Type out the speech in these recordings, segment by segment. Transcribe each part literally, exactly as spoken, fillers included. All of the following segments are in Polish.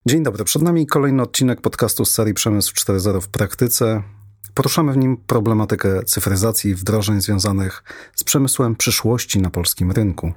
Dzień dobry, przed nami kolejny odcinek podcastu z serii Przemysł cztery zero w praktyce. Poruszamy w nim problematykę cyfryzacji i wdrożeń związanych z przemysłem przyszłości na polskim rynku.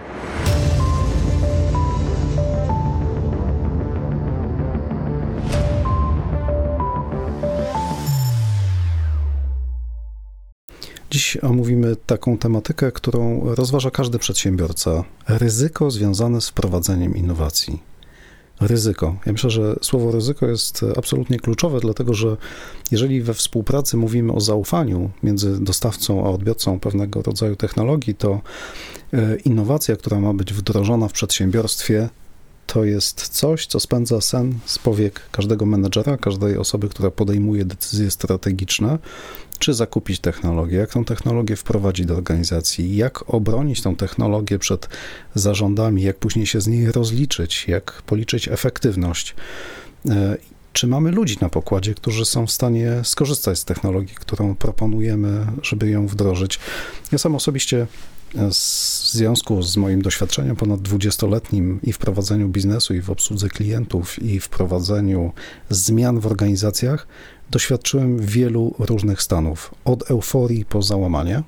Dziś omówimy taką tematykę, którą rozważa każdy przedsiębiorca. Ryzyko związane z wprowadzeniem innowacji. Ryzyko. Ja myślę, że słowo ryzyko jest absolutnie kluczowe, dlatego że jeżeli we współpracy mówimy o zaufaniu między dostawcą a odbiorcą pewnego rodzaju technologii, to innowacja, która ma być wdrożona w przedsiębiorstwie, to jest coś, co spędza sen z powiek każdego menedżera, każdej osoby, która podejmuje decyzje strategiczne, czy zakupić technologię, jak tą technologię wprowadzić do organizacji, jak obronić tą technologię przed zarządami, jak później się z niej rozliczyć, jak policzyć efektywność. Czy mamy ludzi na pokładzie, którzy są w stanie skorzystać z technologii, którą proponujemy, żeby ją wdrożyć. Ja sam osobiście w związku z moim doświadczeniem ponad dwudziestoletnim i w prowadzeniu biznesu, i w obsłudze klientów, i w prowadzeniu zmian w organizacjach, doświadczyłem wielu różnych stanów, od euforii po załamanie.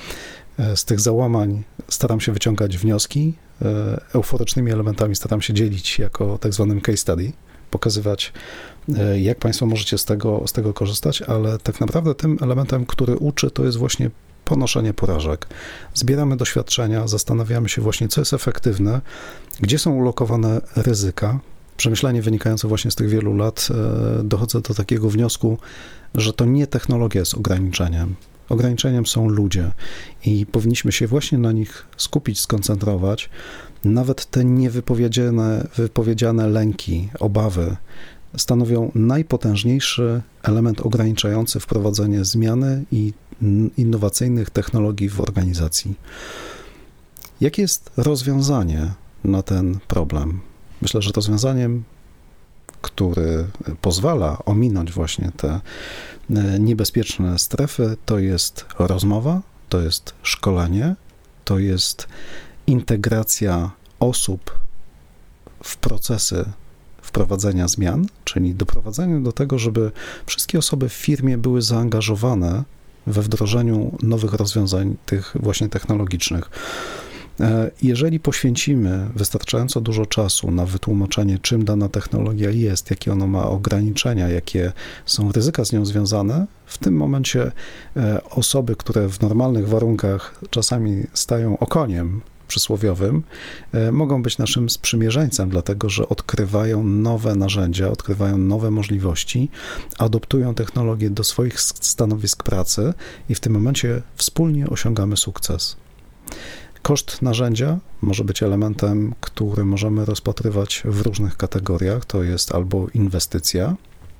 Z tych załamań staram się wyciągać wnioski, euforycznymi elementami staram się dzielić jako tak zwanym case study, pokazywać, jak Państwo możecie z tego, z tego korzystać, ale tak naprawdę tym elementem, który uczy, to jest właśnie ponoszenie porażek. Zbieramy doświadczenia, zastanawiamy się właśnie, co jest efektywne, gdzie są ulokowane ryzyka. Przemyślenie wynikające właśnie z tych wielu lat, dochodzę do takiego wniosku, że to nie technologia jest ograniczeniem. Ograniczeniem są ludzie i powinniśmy się właśnie na nich skupić, skoncentrować. Nawet te niewypowiedziane wypowiedziane lęki, obawy stanowią najpotężniejszy element ograniczający wprowadzenie zmiany i innowacyjnych technologii w organizacji. Jakie jest rozwiązanie na ten problem? Myślę, że rozwiązaniem, który pozwala ominąć właśnie te niebezpieczne strefy, to jest rozmowa, to jest szkolenie, to jest integracja osób w procesy wprowadzenia zmian, czyli doprowadzenie do tego, żeby wszystkie osoby w firmie były zaangażowane we wdrożeniu nowych rozwiązań, tych właśnie technologicznych. Jeżeli poświęcimy wystarczająco dużo czasu na wytłumaczenie, czym dana technologia jest, jakie ona ma ograniczenia, jakie są ryzyka z nią związane, w tym momencie osoby, które w normalnych warunkach czasami stają okoniem przysłowiowym, mogą być naszym sprzymierzeńcem, dlatego że odkrywają nowe narzędzia, odkrywają nowe możliwości, adoptują technologię do swoich stanowisk pracy i w tym momencie wspólnie osiągamy sukces. Koszt narzędzia może być elementem, który możemy rozpatrywać w różnych kategoriach. To jest albo inwestycja,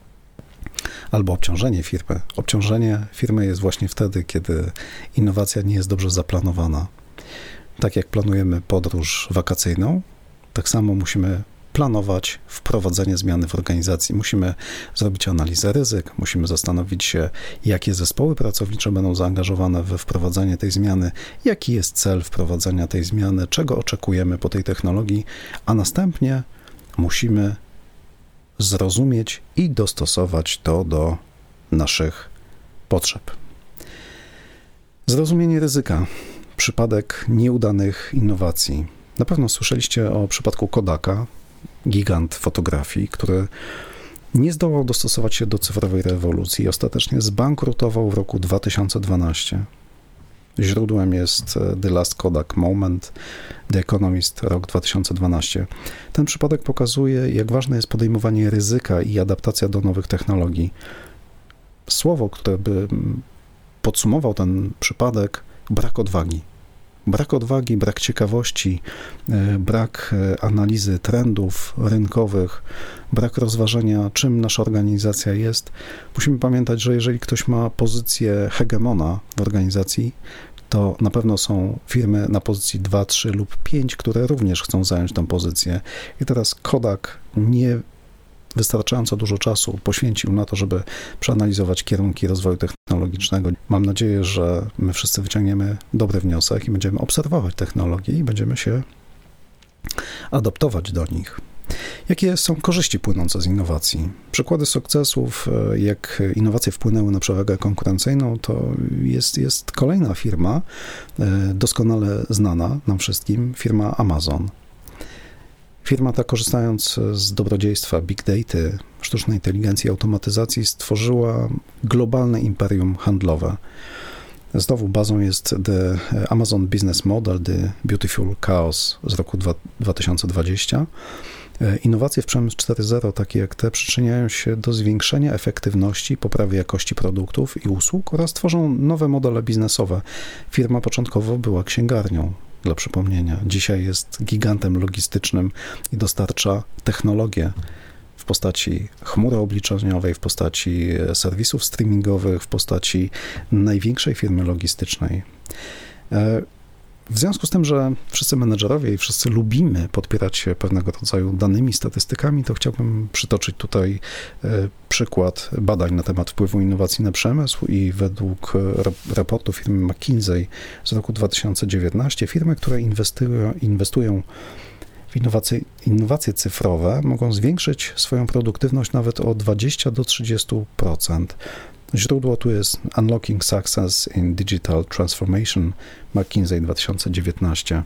albo obciążenie firmy. Obciążenie firmy jest właśnie wtedy, kiedy innowacja nie jest dobrze zaplanowana. Tak jak planujemy podróż wakacyjną, tak samo musimy planować wprowadzenie zmiany w organizacji. Musimy zrobić analizę ryzyk, musimy zastanowić się, jakie zespoły pracownicze będą zaangażowane we wprowadzenie tej zmiany, jaki jest cel wprowadzenia tej zmiany, czego oczekujemy po tej technologii, a następnie musimy zrozumieć i dostosować to do naszych potrzeb. Zrozumienie ryzyka. Przypadek nieudanych innowacji. Na pewno słyszeliście o przypadku Kodaka, gigant fotografii, który nie zdołał dostosować się do cyfrowej rewolucji i ostatecznie zbankrutował w roku dwa tysiące dwunastym. Źródłem jest The Last Kodak Moment, The Economist, rok dwa tysiące dwunasty. Ten przypadek pokazuje, jak ważne jest podejmowanie ryzyka i adaptacja do nowych technologii. Słowo, które by podsumował ten przypadek, brak odwagi. Brak odwagi, brak ciekawości, brak analizy trendów rynkowych, brak rozważenia, czym nasza organizacja jest. Musimy pamiętać, że jeżeli ktoś ma pozycję hegemona w organizacji, to na pewno są firmy na pozycji dwa, trzy lub pięć, które również chcą zająć tę pozycję. I teraz Kodak nie wystarczająco dużo czasu poświęcił na to, żeby przeanalizować kierunki rozwoju technologicznego. Mam nadzieję, że my wszyscy wyciągniemy dobry wniosek i będziemy obserwować technologie i będziemy się adaptować do nich. Jakie są korzyści płynące z innowacji? Przykłady sukcesów, jak innowacje wpłynęły na przewagę konkurencyjną, to jest, jest kolejna firma, doskonale znana nam wszystkim, firma Amazon. Firma ta, korzystając z dobrodziejstwa big data, sztucznej inteligencji i automatyzacji, stworzyła globalne imperium handlowe. Znowu bazą jest The Amazon Business Model, The Beautiful Chaos z roku dwa tysiące dwudziestego. Innowacje w przemysł cztery zero, takie jak te, przyczyniają się do zwiększenia efektywności, poprawy jakości produktów i usług oraz tworzą nowe modele biznesowe. Firma początkowo była księgarnią, dla przypomnienia. Dzisiaj jest gigantem logistycznym i dostarcza technologię w postaci chmury obliczeniowej, w postaci serwisów streamingowych, w postaci największej firmy logistycznej. W związku z tym, że wszyscy menedżerowie i wszyscy lubimy podpierać się pewnego rodzaju danymi, statystykami, to chciałbym przytoczyć tutaj przykład badań na temat wpływu innowacji na przemysł i według raportu firmy McKinsey z roku dwa tysiące dziewiętnastego firmy, które inwestują, inwestują w innowacje, innowacje cyfrowe, mogą zwiększyć swoją produktywność nawet o dwadzieścia do trzydziestu procent. Źródło tu jest Unlocking Success in Digital Transformation, McKinsey dwa tysiące dziewiętnaście.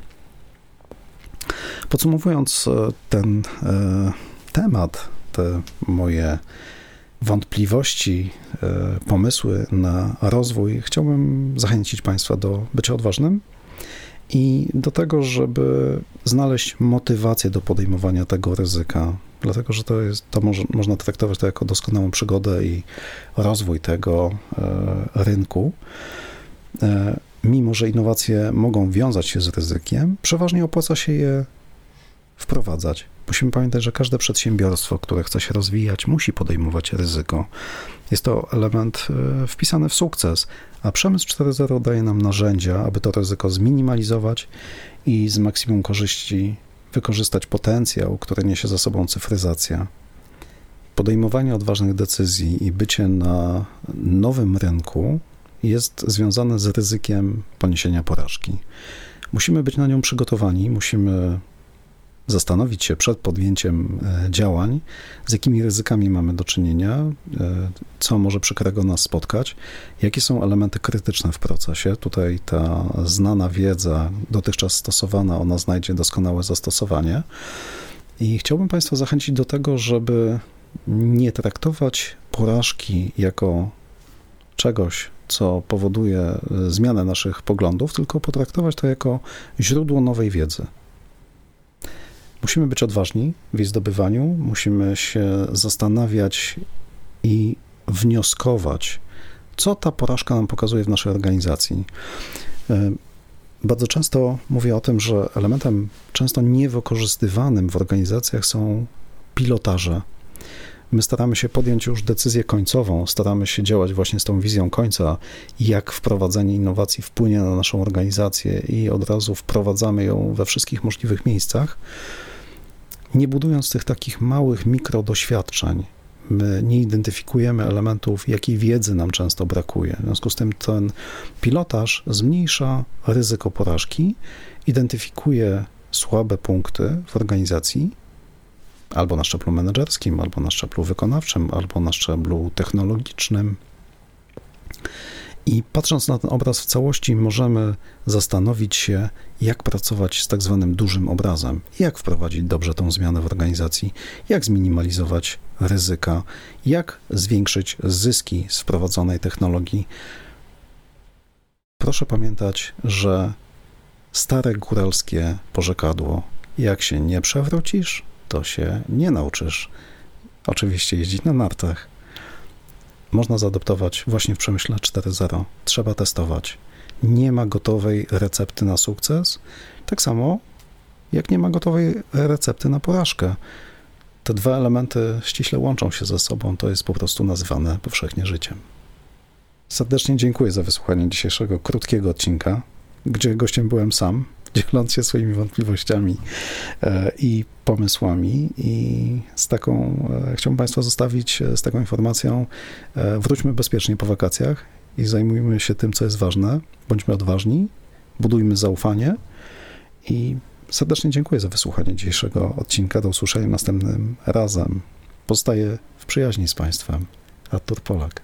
Podsumowując ten e, temat, te moje wątpliwości, e, pomysły na rozwój, chciałbym zachęcić Państwa do bycia odważnym i do tego, żeby znaleźć motywację do podejmowania tego ryzyka, dlatego że to jest, to może, można traktować to jako doskonałą przygodę i rozwój tego e, rynku. E, mimo że innowacje mogą wiązać się z ryzykiem, przeważnie opłaca się je wprowadzać. Musimy pamiętać, że każde przedsiębiorstwo, które chce się rozwijać, musi podejmować ryzyko. Jest to element e, wpisany w sukces, a przemysł cztery zero daje nam narzędzia, aby to ryzyko zminimalizować i z maksimum korzyści wykorzystać potencjał, który niesie za sobą cyfryzacja. Podejmowanie odważnych decyzji i bycie na nowym rynku jest związane z ryzykiem poniesienia porażki. Musimy być na nią przygotowani, musimy zastanowić się przed podjęciem działań, z jakimi ryzykami mamy do czynienia, co może przykrego nas spotkać, jakie są elementy krytyczne w procesie. Tutaj ta znana wiedza, dotychczas stosowana, ona znajdzie doskonałe zastosowanie. I chciałbym Państwa zachęcić do tego, żeby nie traktować porażki jako czegoś, co powoduje zmianę naszych poglądów, tylko potraktować to jako źródło nowej wiedzy. Musimy być odważni w jej zdobywaniu, musimy się zastanawiać i wnioskować, co ta porażka nam pokazuje w naszej organizacji. Bardzo często mówię o tym, że elementem często niewykorzystywanym w organizacjach są pilotaże. My staramy się podjąć już decyzję końcową, staramy się działać właśnie z tą wizją końca, jak wprowadzenie innowacji wpłynie na naszą organizację i od razu wprowadzamy ją we wszystkich możliwych miejscach, nie budując tych takich małych mikrodoświadczeń. My nie identyfikujemy elementów, jakiej wiedzy nam często brakuje. W związku z tym ten pilotaż zmniejsza ryzyko porażki, identyfikuje słabe punkty w organizacji, albo na szczeblu menedżerskim, albo na szczeblu wykonawczym, albo na szczeblu technologicznym. I patrząc na ten obraz w całości, możemy zastanowić się, jak pracować z tak zwanym dużym obrazem, jak wprowadzić dobrze tą zmianę w organizacji, jak zminimalizować ryzyka, jak zwiększyć zyski z wprowadzonej technologii. Proszę pamiętać, że stare góralskie porzekadło, jak się nie przewrócisz, to się nie nauczysz. Oczywiście jeździć na nartach można zaadoptować właśnie w przemyśle cztery zero. Trzeba testować. Nie ma gotowej recepty na sukces, tak samo jak nie ma gotowej recepty na porażkę. Te dwa elementy ściśle łączą się ze sobą, to jest po prostu nazywane powszechnie życiem. Serdecznie dziękuję za wysłuchanie dzisiejszego krótkiego odcinka, gdzie gościem byłem sam, dzieląc się swoimi wątpliwościami i pomysłami i z taką, chciałbym Państwa zostawić z taką informacją, wróćmy bezpiecznie po wakacjach i zajmujmy się tym, co jest ważne, bądźmy odważni, budujmy zaufanie i serdecznie dziękuję za wysłuchanie dzisiejszego odcinka. Do usłyszenia następnym razem. Pozostaję w przyjaźni z Państwem. Artur Polak.